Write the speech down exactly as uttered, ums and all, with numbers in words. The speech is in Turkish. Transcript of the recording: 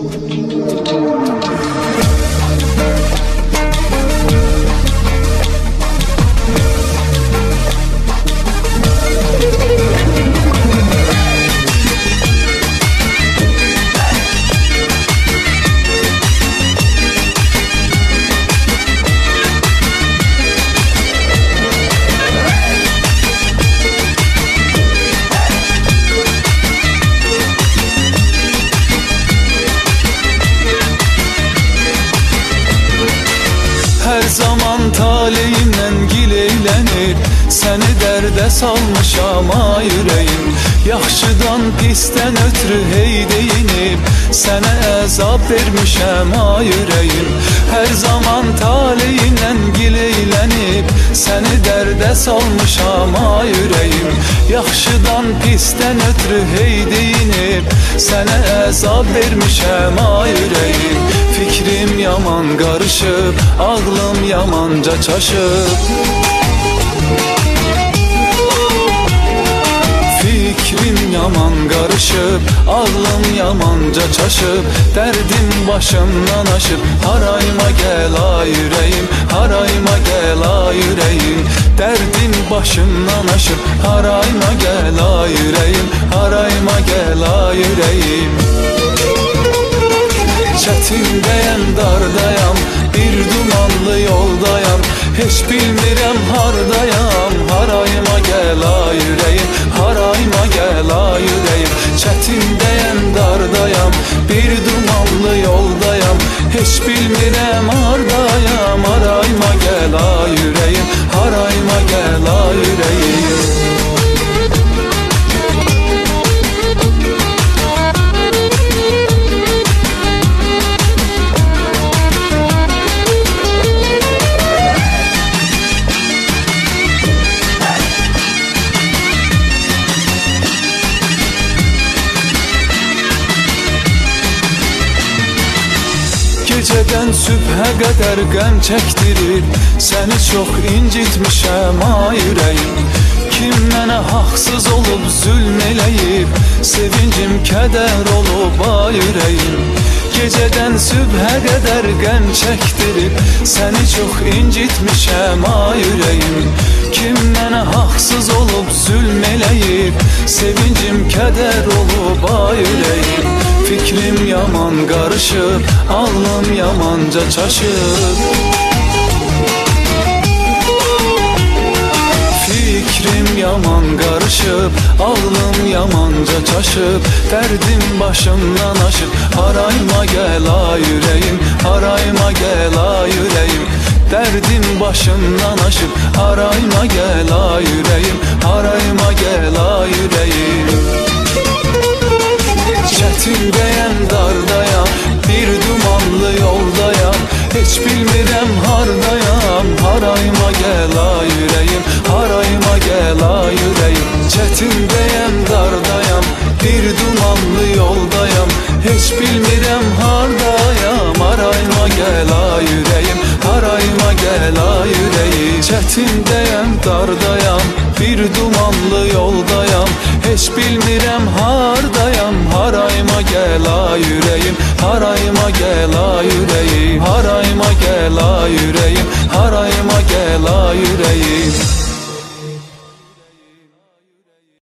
Her zaman taleyimden gileylenir, seni derde salmışam ha yüreğim. Yaxşıdan pisdən ötürü hey deyinib, sənə əzab vermişəm ha yüreğim. Her zaman taleyimden gileylənib, səni dərdə salmışam ha yüreğim. Yaxşıdan pisdən ötürü hey deyinib, sənə əzab vermişəm ha yüreğim. Fikrim yaman qarışıb, ağlım yamanca çaşıb. Fikrim yaman qarışıb, ağlım yamanca çaşıb. Dərdim başımdan aşıb, harayma gəl ay yüreğim, harayma gəl ay yüreğim. Dərdim başımdan aşıb, harayma gəl ay yüreğim, harayma gəl ay yüreğim. Çətindəyəm, dardayam, bir dumanlı yoldayam, heç bilmirəm hardayam. Harayma gəl ay yüreğim, harayma gəl ay yüreğim. Çətindəyəm, dardayam, bir dumanlı yoldayam, heç bilmirəm hardayam. Harayma gəl ay yüreğim, harayma gəl ay yüreğim. Gecədən sübhə qədər qəm çəkdirir, səni çox incitmişəm ay yüreğim. Kim mənə haqsız olub zülm eləyib, sevincim kədər olub ay yüreğim. Gecədən sübhə qədər qəm çəkdirib, səni çox incitmişəm ay yüreğim. Kim mənə haqsız olub zülm eləyib, sevincim kədər olub ay yüreğim. Fikrim yaman qarışıb, ağlım yamanca çaşıb. Fikrim yaman qarışıb, ağlım yamanca çaşıb. Dərdim başımdan aşıb, harayma gəl ay yüreğim, harayma gəl ay yüreğim. Dərdim başımdan aşıb, harayma gəl ay yüreğim, harayma gəl ay yüreğim. Çətindəyəm, dardayam, bir dumanlı yoldayam, heç bilmirəm hardayam. Harayma gəl ay yüreğim, harayma gəl ay yüreğim. Çətindəyəm, dardayam, bir dumanlı yoldayam, heç bilmirəm hardayam. Harayma gəl ay yüreğim, harayma gəl ay yüreğim. Çətindəyəm, dardayam, bir dumanlı yoldayam, heç bilmirəm hardayam. Harayma gəl ay yüreğim, harayma gəl ay yüreğim. Harayma gəl ay yüreğim, harayma gəl ay yüreğim.